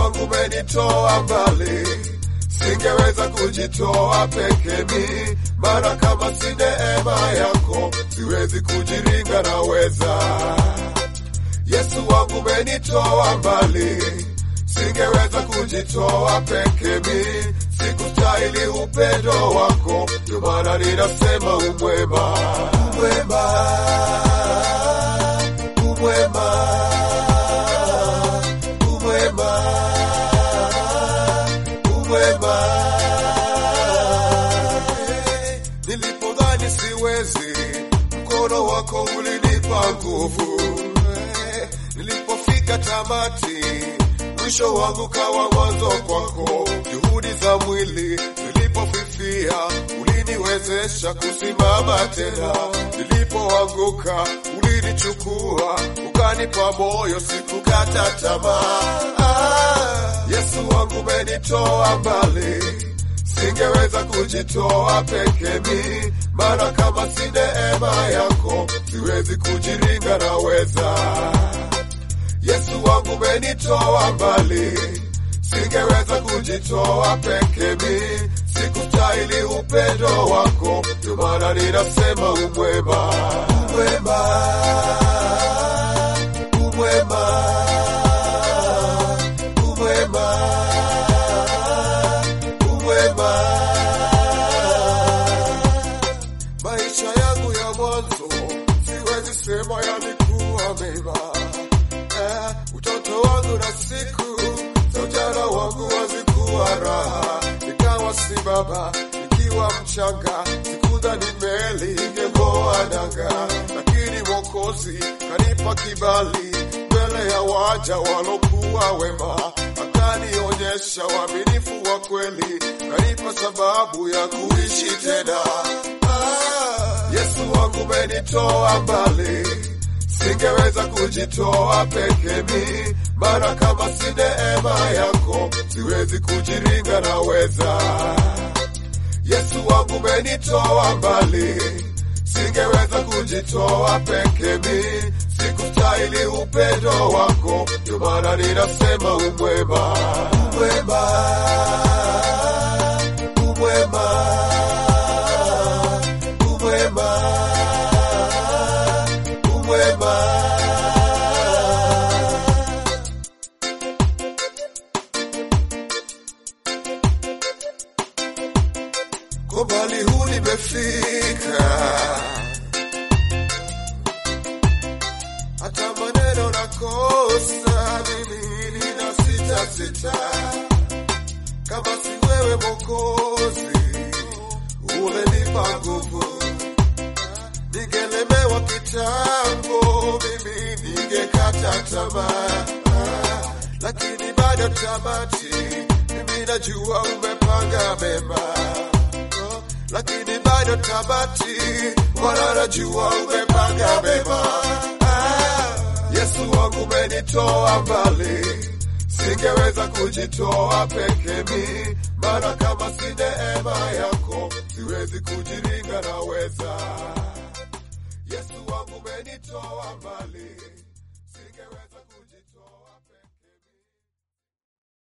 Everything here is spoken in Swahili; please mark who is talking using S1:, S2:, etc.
S1: wangu umenitoa mbali, singeweza kujitoa peke mi, maana kama si neema yako siwezi kujiringa naweza. Yesu wangu umenitoa mbali, singeweza kujitoa peke mi, sikustahili upendo wako, ndio maana ninasema umwema, umwema, umwema, umwema, umwema. Nilipodhani siwezi, mkono wako ulinipa nguvu. Nilipofika tamati, mwisho wangu kawa mwanzo kwako. Juhudi za mwili zilipofifia, uliniwezesha kusimama tena. Nilipoanguka ulinichukua, ukanipa moyo, sikukata tamaa. Yesu wangu umenitoa mbali, singeweza kujitoa peke mi, maana kama si neema yako siwezi kujiringa naweza. Yesu wangu umenitoa mbali, singeweza kujitoa peke mi, sikustahili upendo wako, ndio maana ninasema umwema, umwema, umwema, umwema, umwema. Maisha yangu ya mwanzo siwezi sema yalikuwa mema. Utoto wangu na siku za ujana wangu hazikuwa raha. Nikawa si baba, nikiwa mchanga, sikudhani meli ingeng'oa nanga, lakini Mwokozi kanipa kibali mbele ya waja walokuwa wema, akanionyesha uaminifu wa kweli, kanipa sababu ya kuishi tena. Yesu wangu umenitoa mbali, singeweza kujitoa peke mi, maana kama si neema yako siwezi kujiringa naweza. Yesu wangu umenitoa mbali, singeweza kujitoa peke mi, sikustahili upendo wako, ndio maana ninasema umwema, umwema, umwema, umwema, umwema. Kwa mbali huu nimefika, hata maneno nakosa, mimi nina sita sita. Kama si wewe Mwokozi ulenipa nguvu, ningelemewa kitambo, mimi ningekata tamaa. Lakini bado tamati, mimi najua umepanga mema. Lakini bado tamati, Bwana najua umepanga mema. Yesu wangu umenitoa mbali, singeweza kujitoa peke mi, maana kama si neema yako siwezi kujiringa naweza. Yesu wangu umenitoa mbali.